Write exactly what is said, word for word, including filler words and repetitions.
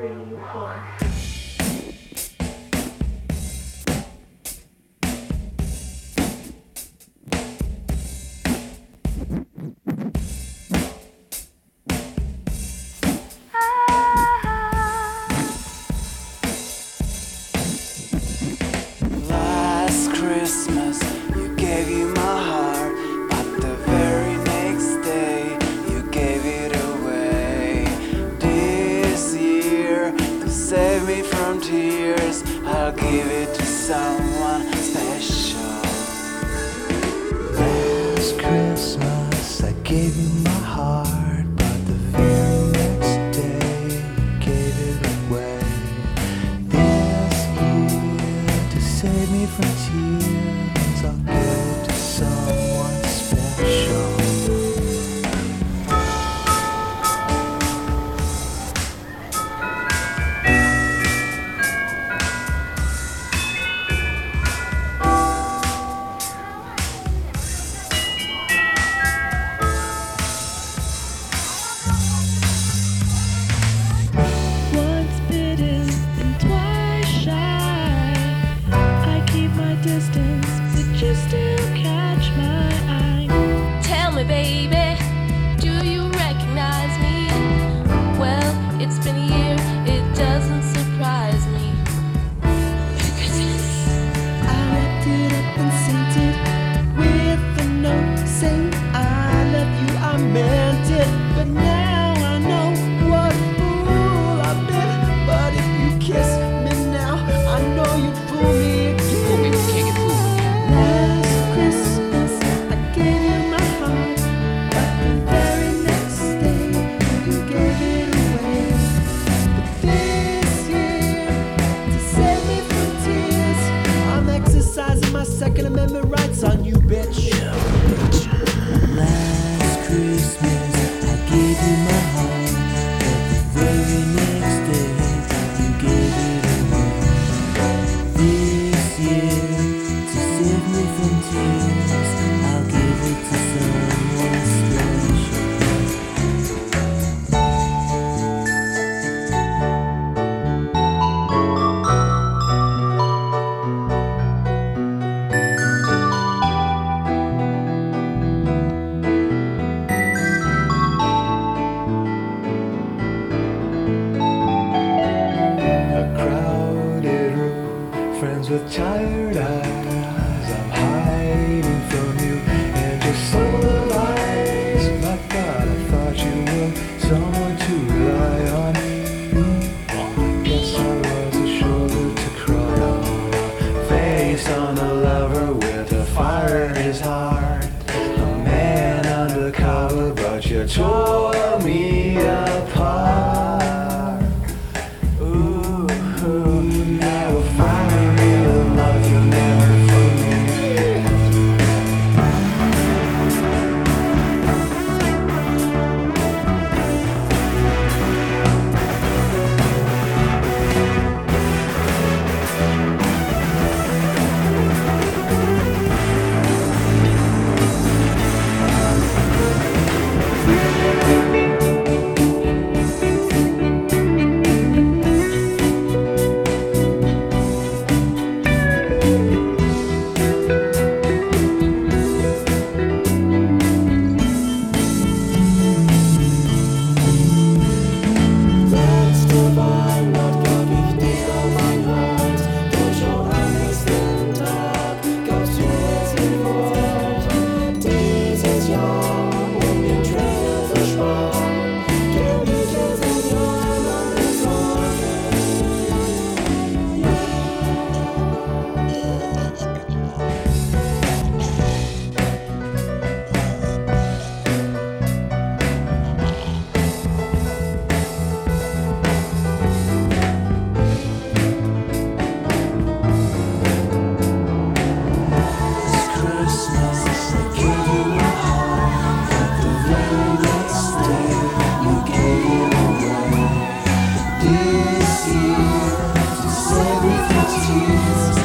three, four. Last Christmas, you gave you my heart, but the very next day, you gave it away. This year, to save me from tears, I'll give it to someone special. Last Christmas, I gave you my heart, but the very next day, you gave it away. This year, to save me from tears, I'll give it to someone special. Once bitten and twice shy, I keep my distance, but you still catch my eye. Tell me, baby, do you recognize me? Well, it's been a year, it doesn't surprise me. I wrapped it up and sent it with a note saying I love you, I meant it. But now I know what a fool I've been. But if you kiss me now, I know you'd fool me again. Last Christmas, I gave you my heart, but the very next day, you gave it away. But this year, to save me from tears, I'm exercising my Second Amendment rights on you, bitch. Last Christmas, I gave you my heart, but the very next day, you gave it away. This year, to save me from tears, I'll give it to someone special. A crowded room, friends with tired eyes. I'm hiding from you and just solar lies. My God, I thought you were someone to rely on. I guess I was a shoulder to cry on, a face on a lover with a fire in his heart. A man undercover, but you tore me apart. Ooh, now if I'm a real love, you'll never fool me. Letzte Weihnacht gab ich dir mein Herz, doch schon am nächsten Tag gabst du es mir fort. Dieses Jahr und mir Tränen verspart, kenn ich es ein Jahr lang bis heute. Christmas, I gave you my heart, but the very next day, you gave it away. This year, to save me from tears,